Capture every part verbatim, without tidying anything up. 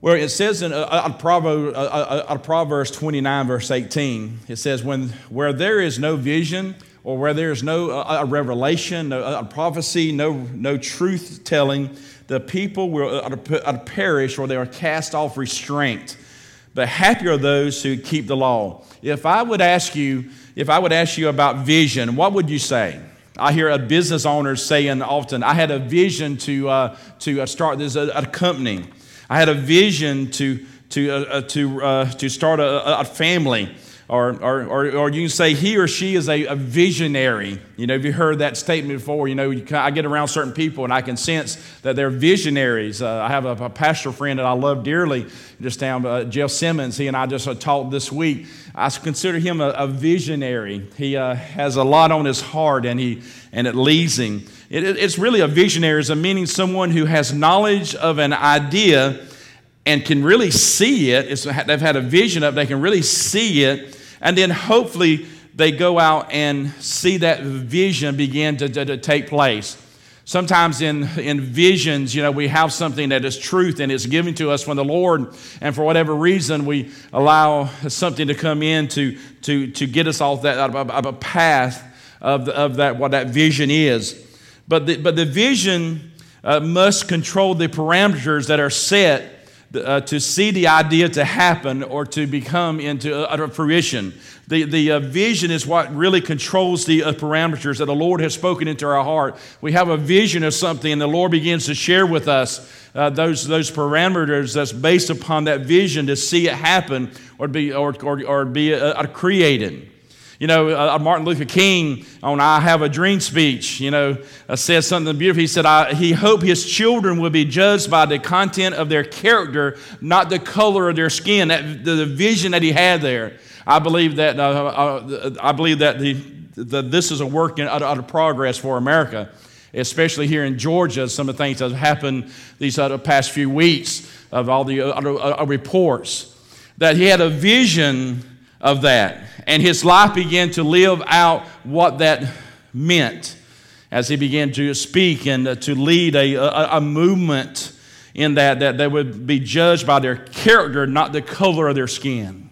Where it says in uh, uh, Proverbs, uh, uh, uh, Proverbs twenty-nine, verse eighteen, it says, "When where there is no vision, or where there is no uh, a revelation, no a prophecy, no no truth telling, the people will uh, uh, perish, or they are cast off restraint. But happy are those who keep the law." If I would ask you, if I would ask you about vision, what would you say? I hear a business owners saying often, "I had a vision to uh, to uh, start this a, a company. I had a vision to to uh, to uh, to start a, a family." Or, or, or, or you can say he or she is a, a visionary. You know, have you heard that statement before? You know, you can, I get around certain people and I can sense that they're visionaries. Uh, I have a, a pastor friend that I love dearly, just down, uh, Jeff Simmons. He and I just uh, talked this week. I consider him a, a visionary. He uh, has a lot on his heart, and he and it leads him. It, it, it's really a visionary, is a meaning someone who has knowledge of an idea and can really see it. It's, they've had a vision of it. They can really see it. And then hopefully they go out and see that vision begin to, to, to take place. Sometimes in, in visions, you know, we have something that is truth and it's given to us from the Lord. And for whatever reason, we allow something to come in to, to, to get us off that of a, of a path of, the, of that what that vision is. But the, but the vision uh, must control the parameters that are set Uh, to see the idea to happen or to become into utter fruition. The, the uh, vision is what really controls the uh, parameters that the Lord has spoken into our heart. We have a vision of something and the Lord begins to share with us uh, those, those parameters that's based upon that vision to see it happen or be, or, or, or be uh, uh, created. You know, uh, Martin Luther King on "I Have a Dream" speech, you know, uh, said something beautiful. He said, I, he hoped his children would be judged by the content of their character, not the color of their skin. That, the, the vision that he had there. I believe that, uh, uh, I believe that the, the, this is a work in utter, utter progress for America, especially here in Georgia. Some of the things that have happened these uh, past few weeks of all the uh, uh, reports, that he had a vision of that. And his life began to live out what that meant as he began to speak and uh, to lead a, a, a movement in that, that they would be judged by their character, not the color of their skin.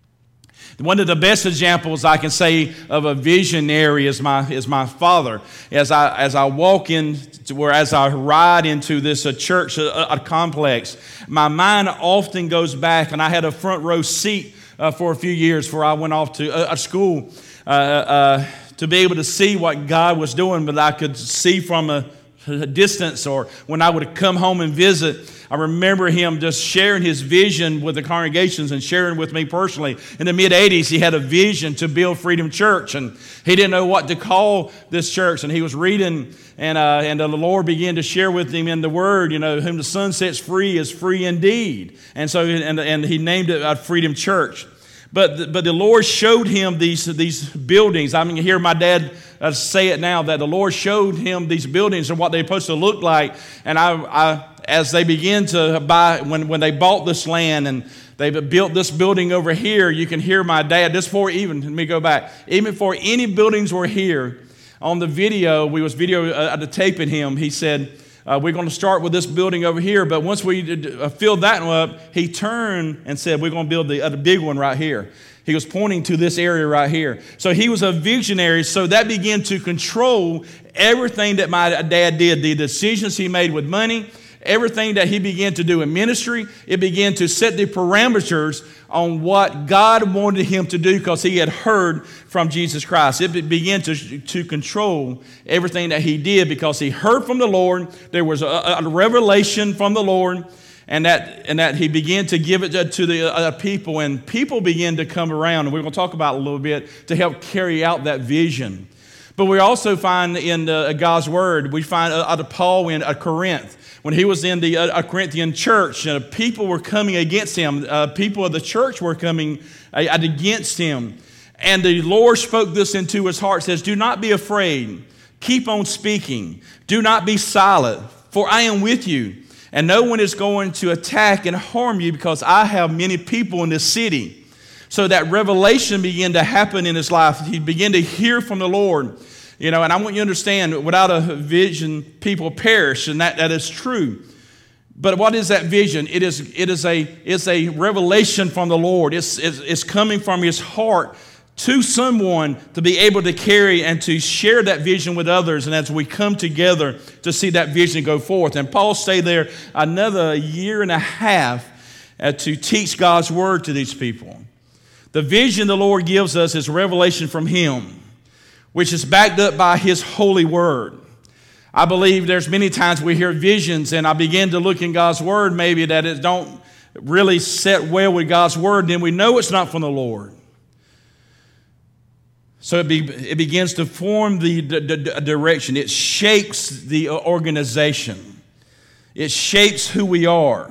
One of the best examples I can say of a visionary is my is my father. As I as I walk in, to where as I ride into this uh, church uh, a complex, my mind often goes back, and I had a front row seat Uh, for a few years before I went off to a, a school uh, uh, to be able to see what God was doing, but I could see from a, a distance, or when I would come home and visit, I remember him just sharing his vision with the congregations and sharing with me personally. In the mid eighties, he had a vision to build Freedom Church, and he didn't know what to call this church, and he was reading, and uh, and the Lord began to share with him in the Word, you know, whom the Son sets free is free indeed. And so, and, and he named it uh, Freedom Church. But the, but the Lord showed him these, these buildings. I mean, you hear my dad uh, say it now, that the Lord showed him these buildings and what they're supposed to look like. And I, I as they began to buy, when, when they bought this land and they built this building over here, you can hear my dad, this before even, let me go back, even before any buildings were here, on the video, we was video uh, taping him, he said, Uh, we're going to start with this building over here, but once we uh, filled that one up, he turned and said, we're going to build the, uh, the big one right here. He was pointing to this area right here. So he was a visionary, so that began to control everything that my dad did, the decisions he made with money, everything that he began to do in ministry. It began to set the parameters on what God wanted him to do because he had heard from Jesus Christ. It began to, to control everything that he did because he heard from the Lord. There was a, a revelation from the Lord, and that and that he began to give it to, to the uh, people, and people began to come around, and we're going to talk about it a little bit, to help carry out that vision. But we also find in uh, God's Word, we find uh, out of Paul in uh, Corinth, when he was in the uh, Corinthian church, uh, people were coming against him. Uh, people of the church were coming uh, against him. And the Lord spoke this into his heart, says, do not be afraid. Keep on speaking. Do not be silent, for I am with you. And no one is going to attack and harm you because I have many people in this city. So that revelation began to happen in his life. He began to hear from the Lord. You know, and I want you to understand, without a vision, people perish, and that, that is true. But what is that vision? It is, it is a, it's a revelation from the Lord. It's, it's, it's coming from His heart to someone to be able to carry and to share that vision with others. And as we come together to see that vision go forth. And Paul stayed there another year and a half uh, to teach God's word to these people. The vision the Lord gives us is revelation from Him, which is backed up by His holy word. I believe there's many times we hear visions and I begin to look in God's word maybe that it don't really set well with God's word, then we know it's not from the Lord. So it, be, it begins to form the, the, the direction. It shapes the organization. It shapes who we are.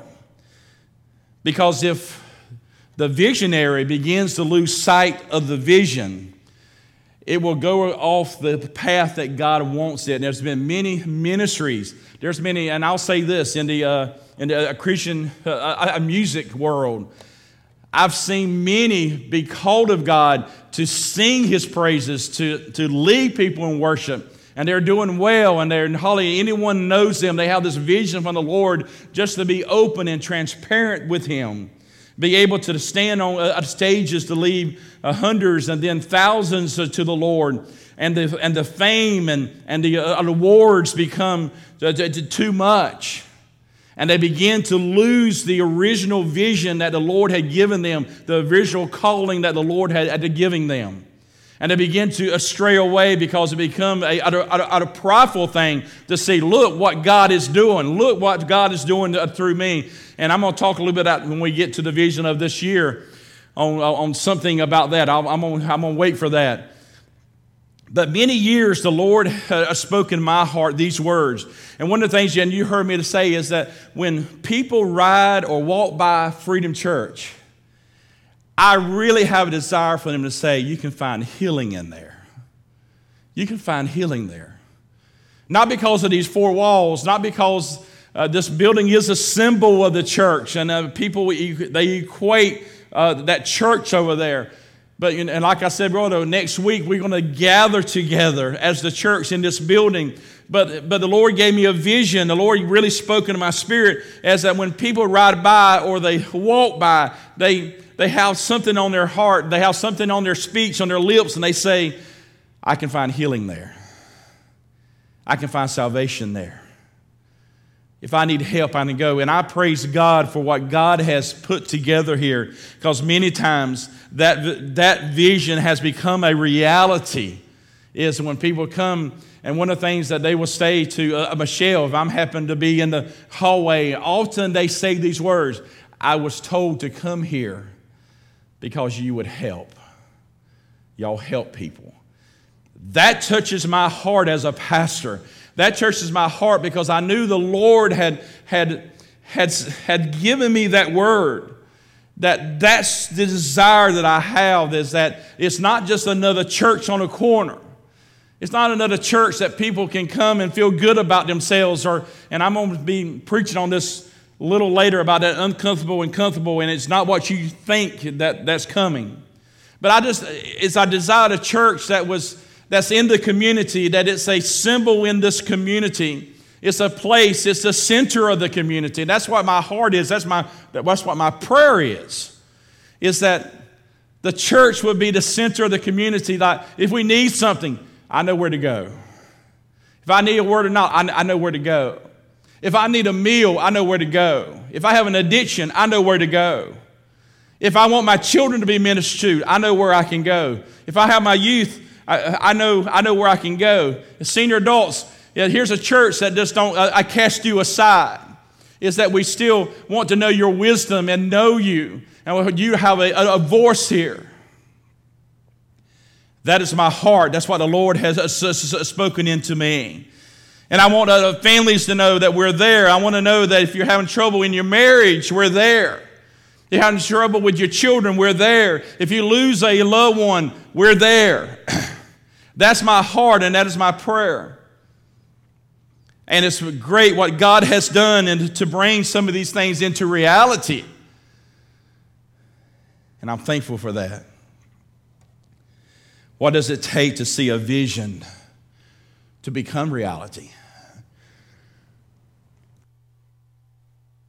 Because if the visionary begins to lose sight of the vision, it will go off the path that God wants it. And there's been many ministries. There's many, and I'll say this, in the, uh, in the uh, Christian uh, music world, I've seen many be called of God to sing His praises, to, to lead people in worship. And they're doing well, and they're hardly anyone knows them. They have this vision from the Lord just to be open and transparent with Him. Be able to stand on uh, stages to lead uh, hundreds and then thousands to the Lord. And the, and the fame and, and the uh, awards become uh, too much. And they begin to lose the original vision that the Lord had given them, the original calling that the Lord had, had given them. And they begin to stray away because it become a, a, a, a prideful thing to see, look what God is doing. Look what God is doing through me. And I'm going to talk a little bit about when we get to the vision of this year on, on something about that. I'm, I'm going I'm to wait for that. But many years the Lord has spoken in my heart these words. And one of the things, Jen, you heard me to say is that when people ride or walk by Freedom Church, I really have a desire for them to say, you can find healing in there. You can find healing there. Not because of these four walls, not because uh, this building is a symbol of the church, and uh, people, they equate uh, that church over there. But, and like I said, brother, next week we're going to gather together as the church in this building. But, but the Lord gave me a vision. The Lord really spoke into my spirit as that when people ride by or they walk by, they... They have something on their heart. They have something on their speech, on their lips, and they say, I can find healing there. I can find salvation there. If I need help, I can go. And I praise God for what God has put together here, because many times that, that vision has become a reality. Is when people come, and one of the things that they will say to uh, Michelle, if I'm happen to be in the hallway, often they say these words, I was told to come here because you would help. Y'all help people. That touches my heart as a pastor. That touches my heart because I knew the Lord had, had, had, had given me that word. That that's the desire that I have, is that it's not just another church on a corner. It's not another church that people can come and feel good about themselves. Or, and I'm going to be preaching on this a little later about that uncomfortable and comfortable, and it's not what you think that, that's coming. But I just, it's I desired a church that was that's in the community, that it's a symbol in this community. It's a place, it's the center of the community. That's what my heart is. That's my that's what my prayer is. Is that the church would be the center of the community. Like if we need something, I know where to go. If I need a word or not, I, I know where to go. If I need a meal, I know where to go. If I have an addiction, I know where to go. If I want my children to be ministered to, I know where I can go. If I have my youth, I, I know I know where I can go. As senior adults, yeah, here's a church that just don't, uh, I cast you aside. Is that we still want to know your wisdom and know you. And you have a, a, a voice here. That is my heart. That's what the Lord has uh, spoken into me. And I want uh, families to know that we're there. I want to know that if you're having trouble in your marriage, we're there. If you're having trouble with your children, we're there. If you lose a loved one, we're there. That's my heart, and that is my prayer. And it's great what God has done and to bring some of these things into reality. And I'm thankful for that. What does it take to see a vision to become reality?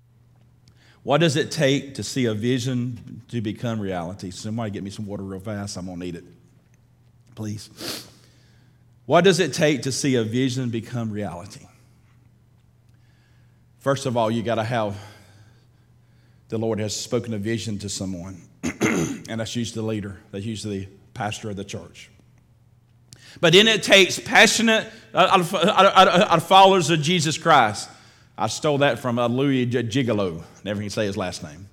What does it take to see a vision to become reality? Somebody get me some water real fast. I'm going to need it. Please. What does it take to see a vision become reality? First of all, you got to have the Lord has spoken a vision to someone, and that's usually the leader. That's usually the pastor of the church. But then it takes passionate uh, uh, uh, uh, followers of Jesus Christ. I stole that from uh, Louis Gigolo. Never can say his last name.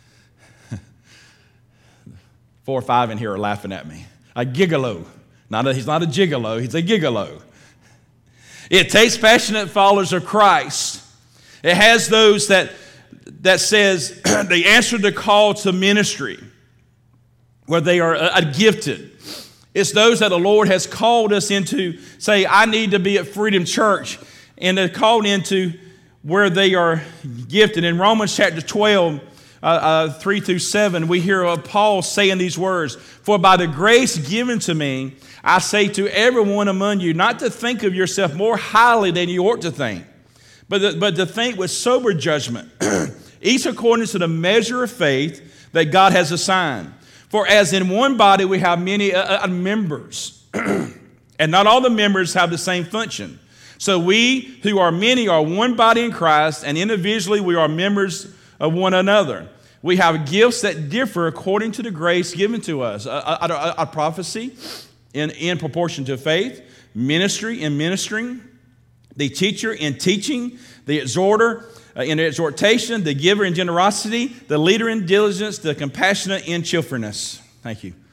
Four or five in here are laughing at me. A gigolo. Not a, he's not a gigolo, he's a gigolo. It takes passionate followers of Christ. It has those that, that says they answer the call to ministry, where they are uh, gifted. It's those that the Lord has called us into, say, I need to be at Freedom Church, and they're called into where they are gifted. In Romans chapter twelve, uh, uh, three through seven, we hear uh, Paul saying these words, "For by the grace given to me, I say to everyone among you, not to think of yourself more highly than you ought to think, but to, but to think with sober judgment, each according to the measure of faith that God has assigned. For as in one body we have many uh, uh, members, and not all the members have the same function. So we who are many are one body in Christ, and individually we are members of one another. We have gifts that differ according to the grace given to us. A, a, a, a prophecy in, in proportion to faith, ministry in ministering, the teacher in teaching, the exhorter uh, in exhortation, the giver in generosity, the leader in diligence, the compassionate in cheerfulness." Thank you.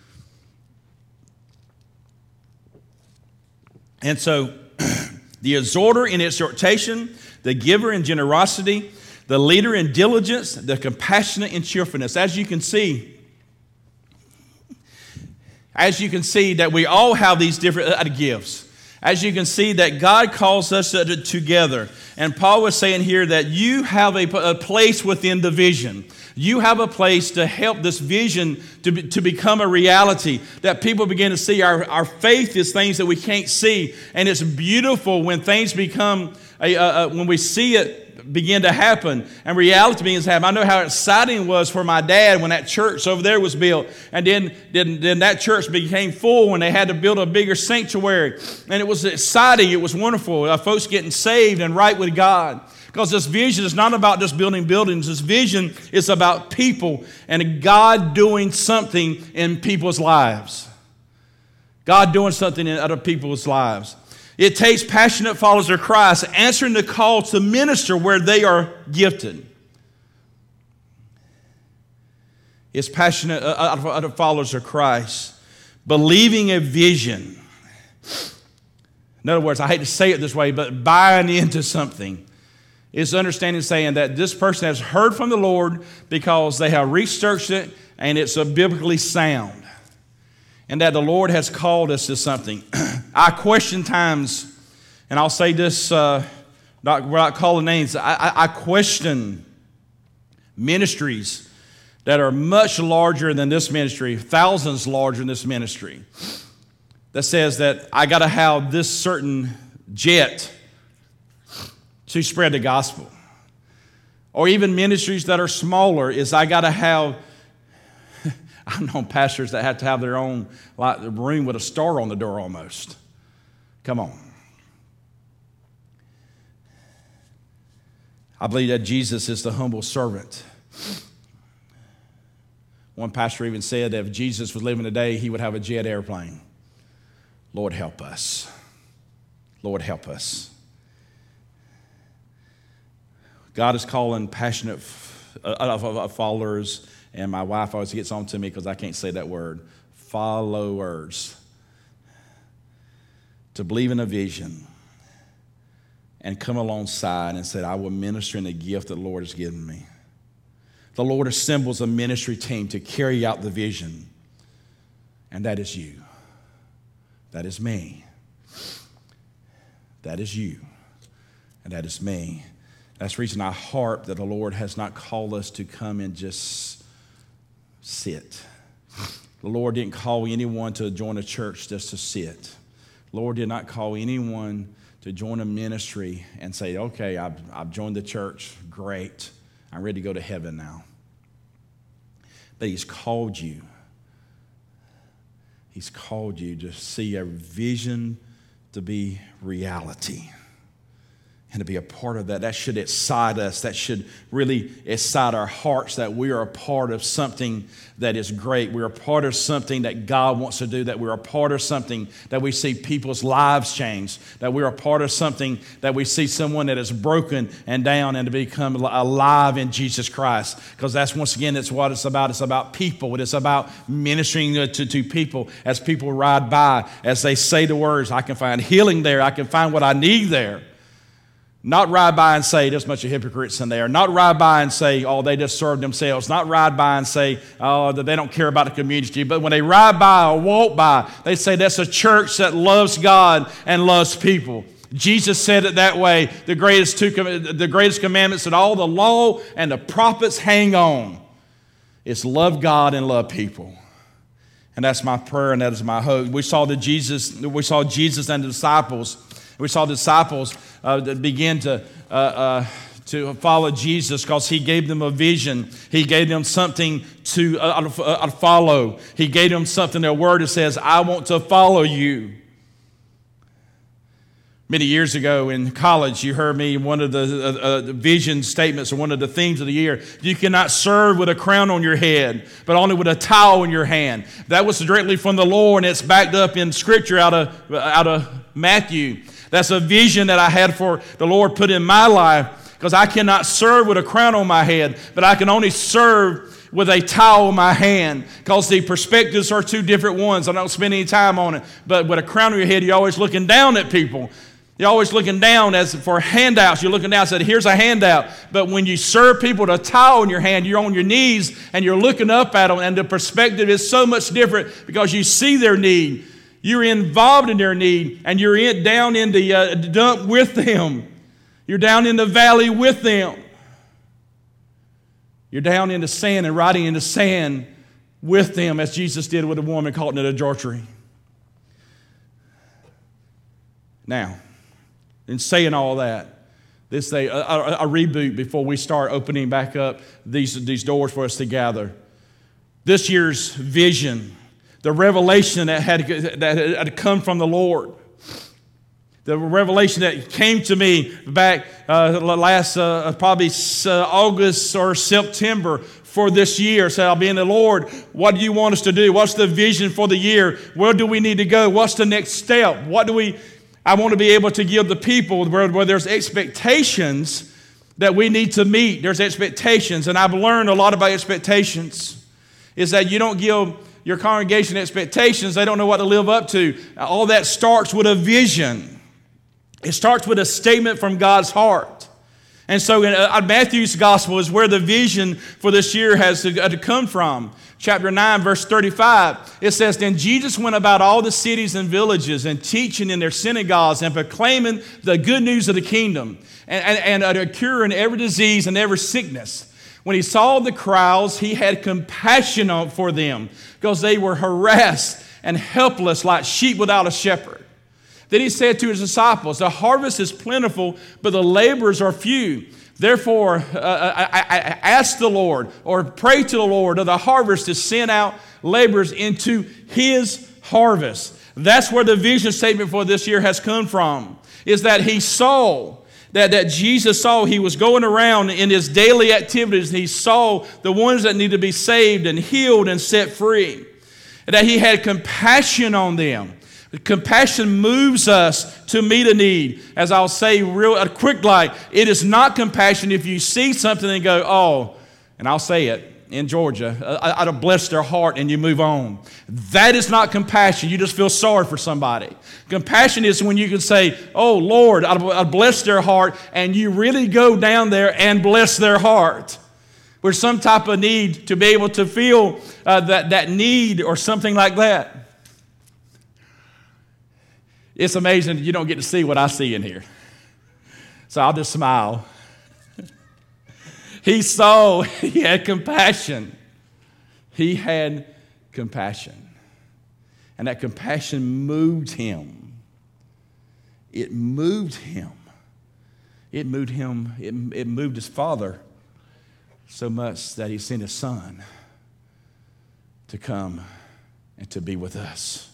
And so, the exhorter in exhortation, the giver in generosity, the leader in diligence, the compassionate in cheerfulness. As you can see, as you can see that we all have these different uh, gifts. As you can see that God calls us uh, together. And Paul was saying here that you have a, a place within the vision. You have a place to help this vision to, be, to become a reality, that people begin to see. Our, our faith is things that we can't see, and it's beautiful when things become, a, a, a, when we see it begin to happen, and reality begins to happen. I know how exciting it was for my dad when that church over there was built, and then, then, then that church became full when they had to build a bigger sanctuary, and it was exciting, it was wonderful, uh, folks getting saved and right with God. Because this vision is not about just building buildings. This vision is about people and God doing something in people's lives. God doing something in other people's lives. It takes passionate followers of Christ answering the call to minister where they are gifted. It's passionate uh, followers of Christ believing a vision. In other words, I hate to say it this way, but buying into something. Is understanding, saying that this person has heard from the Lord because they have researched it and it's a biblically sound. And that the Lord has called us to something. I question times, and I'll say this, uh, not, we're not calling names, I, I, I question ministries that are much larger than this ministry, thousands larger than this ministry, that says that I got to have this certain jet to spread the gospel. Or even ministries that are smaller is I got to have, I know pastors that have to have their own like room with a star on the door almost. Come on. I believe that Jesus is the humble servant. One pastor even said that if Jesus was living today, he would have a jet airplane. Lord, help us. Lord, help us. God is calling passionate followers, and my wife always gets on to me because I can't say that word, followers, to believe in a vision and come alongside and say, I will minister in the gift that the Lord has given me. The Lord assembles a ministry team to carry out the vision, and that is you. That is me. That is you, and that is me. That's the reason I harp that the Lord has not called us to come and just sit. The Lord didn't call anyone to join a church just to sit. The Lord did not call anyone to join a ministry and say, okay, I've, I've joined the church, great. I'm ready to go to heaven now. But he's called you. He's called you to see a vision to be reality. And to be a part of that. That should excite us. That should really excite our hearts that we are a part of something that is great. We're a part of something that God wants to do. That we're a part of something that we see people's lives change. That we're a part of something that we see someone that is broken and down and to become alive in Jesus Christ. Because that's, once again, that's what it's about. It's about people. It's about ministering to, to people as people ride by, as they say the words, I can find healing there. I can find what I need there. Not ride by and say, there's a bunch of hypocrites in there. Not ride by and say, oh, they just serve themselves. Not ride by and say, oh, they don't care about the community. But when they ride by or walk by, they say that's a church that loves God and loves people. Jesus said it that way. The greatest two, the greatest commandments that all the law and the prophets hang on is love God and love people. And that's my prayer and that is my hope. We saw the Jesus, we saw Jesus and the disciples. We saw the disciples uh, that begin to uh, uh, to follow Jesus because he gave them a vision. He gave them something to uh, uh, follow. He gave them something, their word that says, I want to follow you. Many years ago in college, you heard me, one of the uh, uh, vision statements or one of the themes of the year, you cannot serve with a crown on your head, but only with a towel in your hand. That was directly from the Lord, and it's backed up in Scripture out of, out of Matthew. That's a vision that I had for the Lord put in my life, because I cannot serve with a crown on my head, but I can only serve with a towel in my hand, because the perspectives are two different ones. I don't spend any time on it, but with a crown on your head, you're always looking down at people. You're always looking down as for handouts. You're looking down and said, here's a handout. But when you serve people with a towel in your hand, you're on your knees and you're looking up at them, and the perspective is so much different because you see their need. You're involved in their need, and you're in, down in the uh, dump with them. You're down in the valley with them. You're down in the sand and riding in the sand with them, as Jesus did with a woman caught in adultery. Now, in saying all that, this a, a, a reboot before we start opening back up these, these doors for us to gather. This year's vision, the revelation that had, that had come from the Lord, the revelation that came to me back uh, last uh, probably uh, August or September for this year. So I'll be in the Lord, what do you want us to do? What's the vision for the year? Where do we need to go? What's the next step? What do we, I want to be able to give the people where, where there's expectations that we need to meet. There's expectations, and I've learned a lot about expectations, is that you don't give your congregation expectations. They don't know what to live up to. All that starts with a vision. It starts with a statement from God's heart. And so in uh, Matthew's gospel is where the vision for this year has to, uh, to come from. Chapter nine, verse thirty-five, it says, Then Jesus went about all the cities and villages and teaching in their synagogues and proclaiming the good news of the kingdom and, and, and uh, curing every disease and every sickness. When he saw the crowds, he had compassion on, for them because they were harassed and helpless like sheep without a shepherd. Then he said to his disciples, The harvest is plentiful, but the laborers are few. Therefore, uh, I, I, I ask the Lord, or pray to the Lord of the harvest to send out laborers into his harvest. That's where the vision statement for this year has come from, is that he saw, that, that Jesus saw, he was going around in his daily activities, and he saw the ones that need to be saved and healed and set free, and that he had compassion on them. Compassion moves us to meet a need. As I'll say real a quick like, it is not compassion if you see something and go, oh, and I'll say it in Georgia, I'd have blessed their heart and you move on. That is not compassion. You just feel sorry for somebody. Compassion is when you can say, oh, Lord, I'd bless their heart, and you really go down there and bless their heart. With some type of need to be able to feel uh, that, that need or something like that. It's amazing that you don't get to see what I see in here. So I'll just smile. He saw, he had compassion. He had compassion. And that compassion moved him. It moved him. It moved him. It, it moved his father. so much that he sent his son to come and to be with us.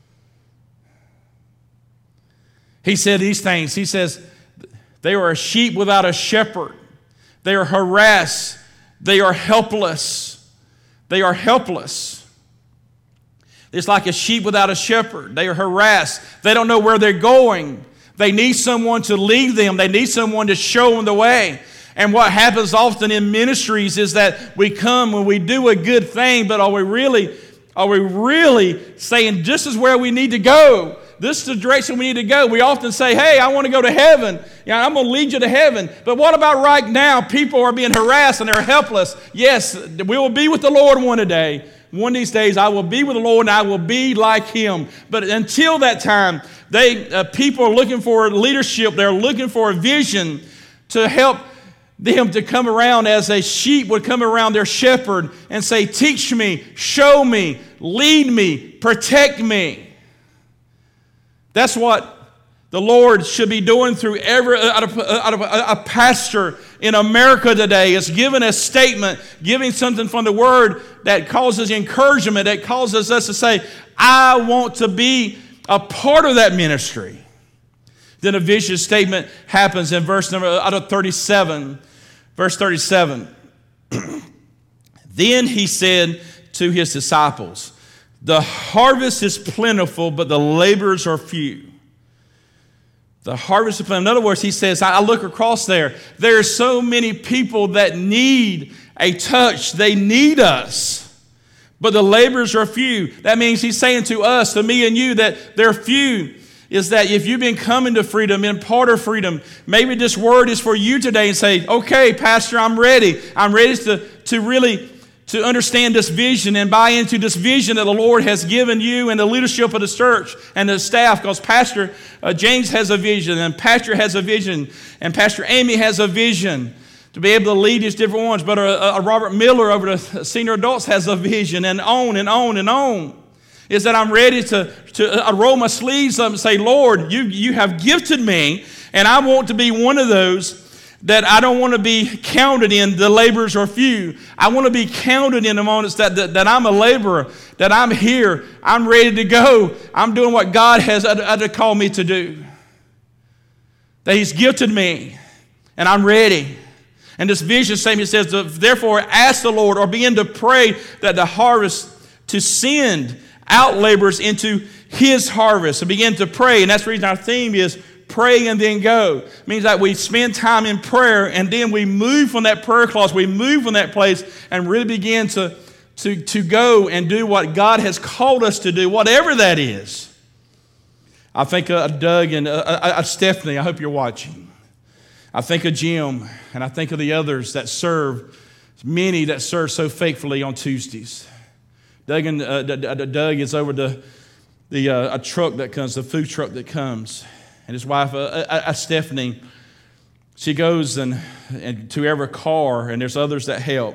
He said these things. He says, they are a sheep without a shepherd. They are harassed. They are helpless. They are helpless. It's like a sheep without a shepherd. They are harassed. They don't know where they're going. They need someone to lead them. They need someone to show them the way. And what happens often in ministries is that we come and we do a good thing, but are we really, are we really saying this is where we need to go? This is the direction we need to go. We often say, hey, I want to go to heaven. Yeah, I'm going to lead you to heaven. But what about right now? People are being harassed and they're helpless. Yes, we will be with the Lord one day. One of these days, I will be with the Lord and I will be like Him. But until that time, they uh, people are looking for leadership. They're looking for a vision to help them to come around as a sheep would come around their shepherd and say, teach me, show me, lead me, protect me. That's what the Lord should be doing through every out of, out of a, a pastor in America today, is giving a statement, giving something from the Word that causes encouragement, that causes us to say, I want to be a part of that ministry. Then a vision statement happens in verse number out of thirty-seven, verse thirty-seven. Then he said to his disciples, the harvest is plentiful, but the laborers are few. The harvest is plentiful. In other words, he says, I look across there. There are so many people that need a touch. They need us. But the laborers are few. That means he's saying to us, to me and you, that they're few. Is that if you've been coming to freedom, in part of freedom, maybe this word is for you today and say, okay, Pastor, I'm ready. I'm ready to, to really to understand this vision and buy into this vision that the Lord has given you and the leadership of the church and the staff. Because Pastor uh, James has a vision, and Pastor has a vision, and Pastor Amy has a vision to be able to lead these different ones. But uh, uh, Robert Miller over the senior adults has a vision, and on and on and on. Is that I'm ready to, to uh, roll my sleeves up and say, Lord, you, you have gifted me, and I want to be one of those that I don't want to be counted in the laborers are few. I want to be counted in the moments that, that, that I'm a laborer, that I'm here, I'm ready to go, I'm doing what God has uh, called me to do. That He's gifted me, and I'm ready. And this vision statement says, therefore ask the Lord, or begin to pray that the harvest to send out laborers into His harvest. And begin to pray, and that's the reason our theme is pray and then go. It means that we spend time in prayer, and then we move from that prayer clause, we move from that place and really begin to, to, to go and do what God has called us to do, whatever that is. I think of Doug and uh, uh, Stephanie, I hope you're watching. I think of Jim, and I think of the others that serve, many that serve so faithfully on Tuesdays. Doug, and, uh, Doug is over the, the uh, a truck that comes, the food truck that comes. And his wife, uh, uh, Stephanie, she goes and, and to every car, and there's others that help.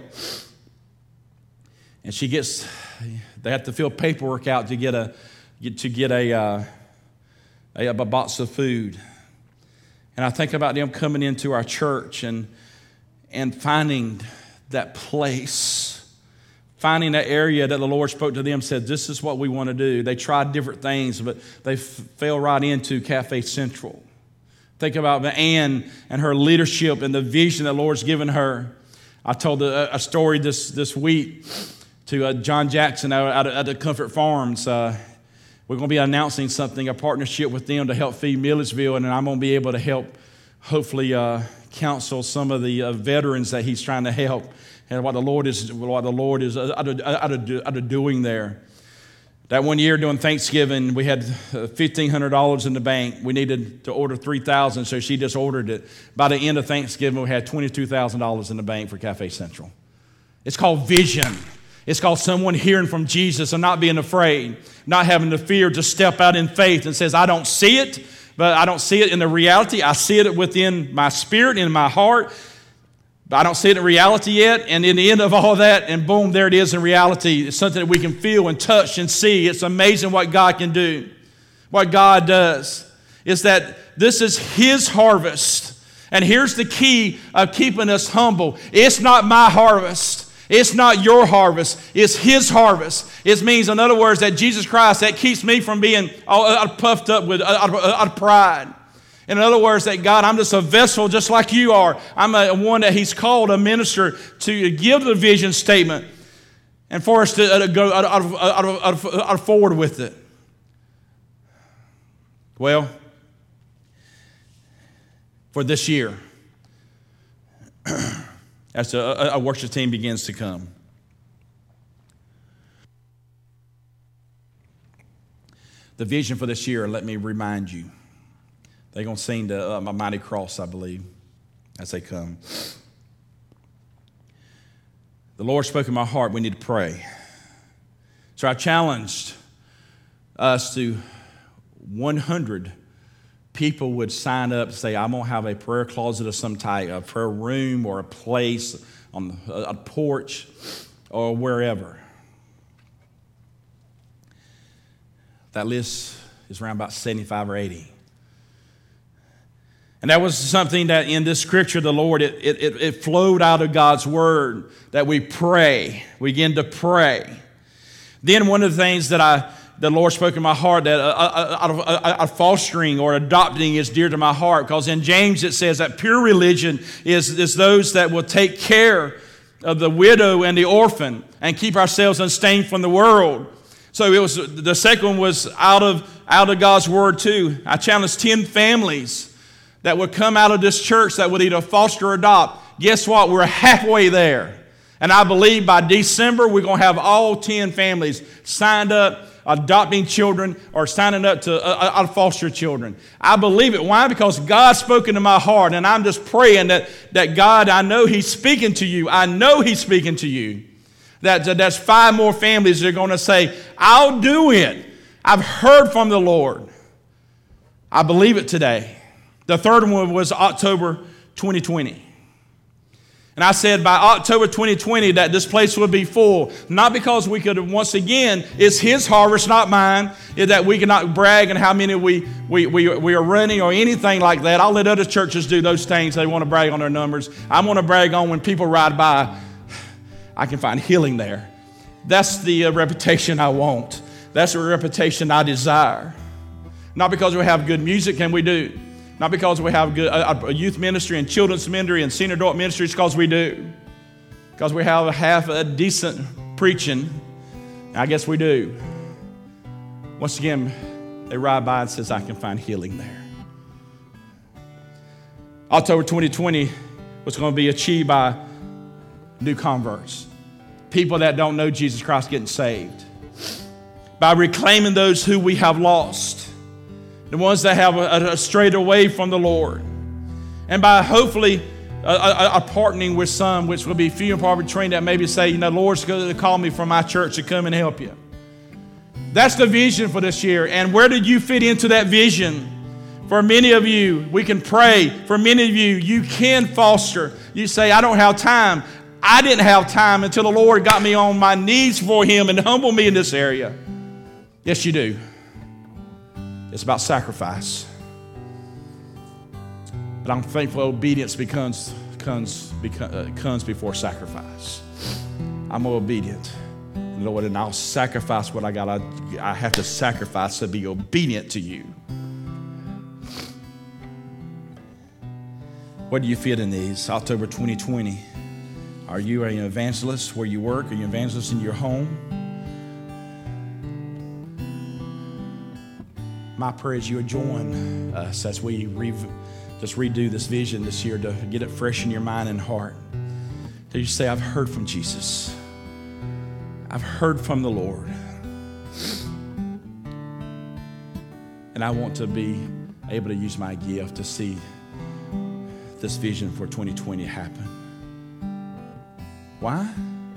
And she gets, they have to fill paperwork out to get a, get, to get a, uh, a, a box of food. And I think about them coming into our church and, and finding that place, finding that area that the Lord spoke to them, said, this is what we want to do. They tried different things, but they f- fell right into Cafe Central. Think about Ann and her leadership and the vision that the Lord's given her. I told a, a story this, this week to uh, John Jackson out at the Comfort Farms. Uh, we're going to be announcing something, a partnership with them to help feed Milledgeville, and I'm going to be able to help, hopefully, uh, counsel some of the uh, veterans that he's trying to help. And what the Lord is, what the Lord is out of, out of, out of doing there. That one year during Thanksgiving, we had fifteen hundred dollars in the bank. We needed to order three thousand dollars, so she just ordered it. By the end of Thanksgiving, we had twenty-two thousand dollars in the bank for Cafe Central. It's called vision. It's called someone hearing from Jesus and not being afraid, not having the fear to step out in faith and says, I don't see it, but I don't see it in the reality. I see it within my spirit, in my heart. But I don't see it in reality yet, and in the end of all that, and boom, there it is in reality. It's something that we can feel and touch and see. It's amazing what God can do, what God does. Is that this is His harvest. And here's the key of keeping us humble. It's not my harvest. It's not your harvest. It's His harvest. It means, in other words, that Jesus Christ, that keeps me from being all puffed up with out of, out of pride. In other words, that God, I'm just a vessel just like you are. I'm a, one that He's called a minister to give the vision statement and for us to uh, go out, out, out, out, out forward with it. Well, for this year, as a, a worship team begins to come, the vision for this year, let me remind you, they're going to sing the uh, Mighty Cross, I believe, as they come. The Lord spoke in my heart, we need to pray. So I challenged us to one hundred people would sign up to say, I'm going to have a prayer closet of some type, a prayer room or a place on a porch or wherever. That list is around about seventy-five or eighty. And that was something that in this scripture, the Lord, it, it, it flowed out of God's word that we pray. We begin to pray. Then one of the things that I, the Lord spoke in my heart that uh, out of uh, fostering or adopting is dear to my heart, because in James it says that pure religion is, is those that will take care of the widow and the orphan and keep ourselves unstained from the world. So it was the second one was out of out of God's word too. I challenged ten families that would come out of this church that would either foster or adopt. Guess what? We're halfway there. And I believe by December, we're going to have all ten families signed up, adopting children, or signing up to uh, uh, foster children. I believe it. Why? Because God spoke into my heart, and I'm just praying that, that God, I know He's speaking to you. I know He's speaking to you. That, that There's five more families that are going to say, I'll do it. I've heard from the Lord. I believe it today. The third one was October twenty twenty. And I said by October twenty twenty that this place would be full. Not because we could, once again, it's His harvest, not mine. Is that we cannot brag on how many we, we, we, we are running or anything like that. I'll let other churches do those things. They want to brag on their numbers. I want to brag on when people ride by, I can find healing there. That's the uh, reputation I want. That's the reputation I desire. Not because we have good music, and we do. Not because we have good, a, a youth ministry and children's ministry and senior adult ministry, it's because we do. Because we have a half a decent preaching. I guess we do. Once again, they ride by and says, I can find healing there. October twenty twenty was going to be achieved by new converts. People that don't know Jesus Christ getting saved. By reclaiming those who we have lost. The ones that have a, a strayed away from the Lord. And by hopefully a, a, a partnering with some, which will be few and far between, that maybe say, you know, Lord's going to call me from my church to come and help you. That's the vision for this year. And where did you fit into that vision? For many of you, we can pray. For many of you, you can foster. You say, I don't have time. I didn't have time until the Lord got me on my knees for Him and humbled me in this area. Yes, you do. It's about sacrifice. But I'm thankful obedience becomes, becomes, becomes, comes before sacrifice. I'm obedient. Lord, and I'll sacrifice what I got. I, I have to sacrifice to be obedient to you. Where do you fit in these? October twenty twenty. Are you an evangelist where you work? Are you an evangelist in your home? My prayer is you would join us as we re- just redo this vision this year to get it fresh in your mind and heart. Till you say, I've heard from Jesus. I've heard from the Lord. And I want to be able to use my gift to see this vision for twenty twenty happen. Why?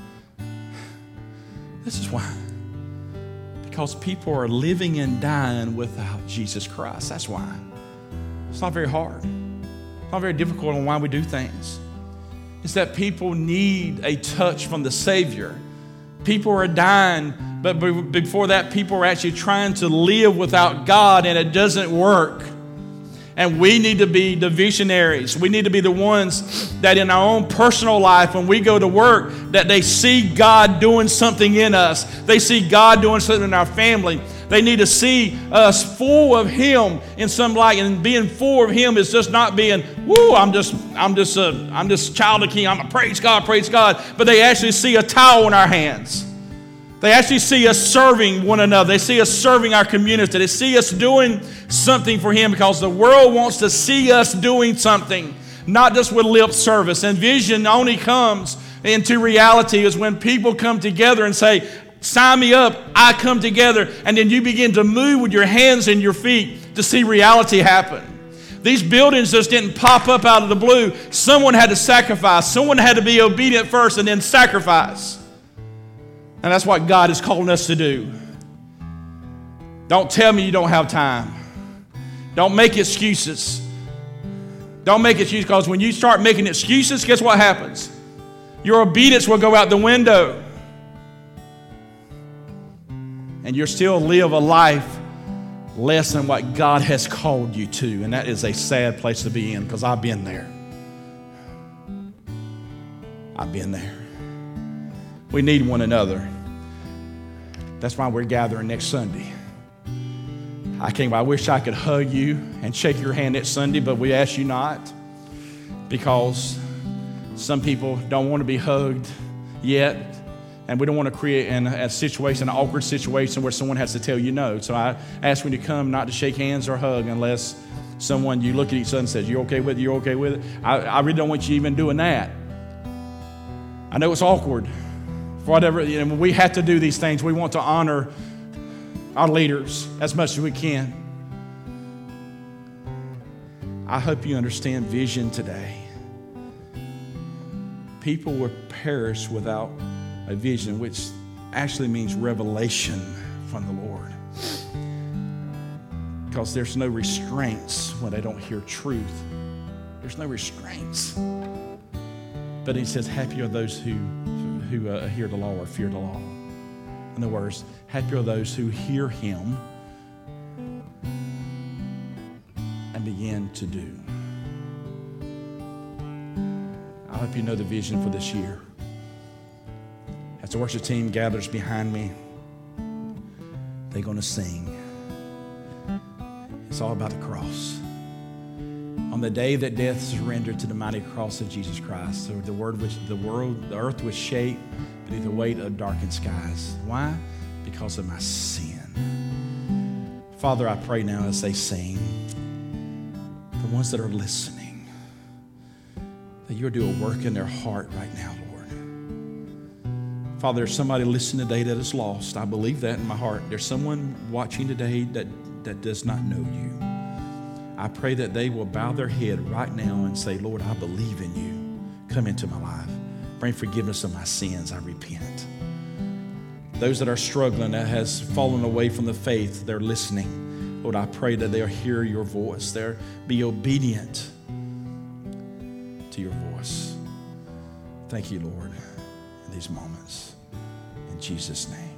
This is why. Because people are living and dying without Jesus Christ. That's why. It's not very hard. It's not very difficult on why we do things. It's that people need a touch from the Savior. People are dying, but before that, people are actually trying to live without God, and it doesn't work. And we need to be the visionaries. We need to be the ones that in our own personal life, when we go to work, that they see God doing something in us. They see God doing something in our family. They need to see us full of Him in some light. And being full of Him is just not being, woo, I'm just, I'm just a, I'm just a child of King. I'm a praise God, praise God. But they actually see a towel in our hands. They actually see us serving one another. They see us serving our community. They see us doing something for Him, because the world wants to see us doing something, not just with lip service. And vision only comes into reality is when people come together and say, sign me up, I come together. And then you begin to move with your hands and your feet to see reality happen. These buildings just didn't pop up out of the blue. Someone had to sacrifice. Someone had to be obedient first and then sacrifice. And that's what God is calling us to do. Don't tell me you don't have time. Don't make excuses. Don't make excuses, because when you start making excuses, guess what happens? Your obedience will go out the window. And you'll still live a life less than what God has called you to. And that is a sad place to be in, because I've been there. I've been there. We need one another. That's why we're gathering next Sunday. I can't, I wish I could hug you and shake your hand next Sunday, but we ask you not, because some people don't want to be hugged yet, and we don't want to create an, a situation, an awkward situation where someone has to tell you no. So I ask when you come not to shake hands or hug unless someone, you look at each other and says, you're okay with it, you're okay with it. I, I really don't want you even doing that. I know it's awkward. For whatever, you know, we have to do these things. We want to honor our leaders as much as we can. I hope you understand vision today. People will perish without a vision, which actually means revelation from the Lord. Because there's no restraints when they don't hear truth. There's no restraints. But He says, happy are those who who uh, hear the law or fear the law. In other words, happy are those who hear Him and begin to do. I hope you know the vision for this year. As the worship team gathers behind me, they're going to sing. It's all about the cross. On the day that death surrendered to the mighty cross of Jesus Christ, so the word which the world, the earth was shaped beneath the weight of darkened skies. Why? Because of my sin. Father, I pray now as they sing, the ones that are listening, that you'll do a work in their heart right now, Lord. Father, there's somebody listening today that is lost. I believe that in my heart. There's someone watching today that, that does not know you. I pray that they will bow their head right now and say, Lord, I believe in you. Come into my life. Bring forgiveness of my sins. I repent. Those that are struggling, that has fallen away from the faith, they're listening. Lord, I pray that they'll hear your voice. They'll be obedient to your voice. Thank you, Lord, in these moments. In Jesus' name.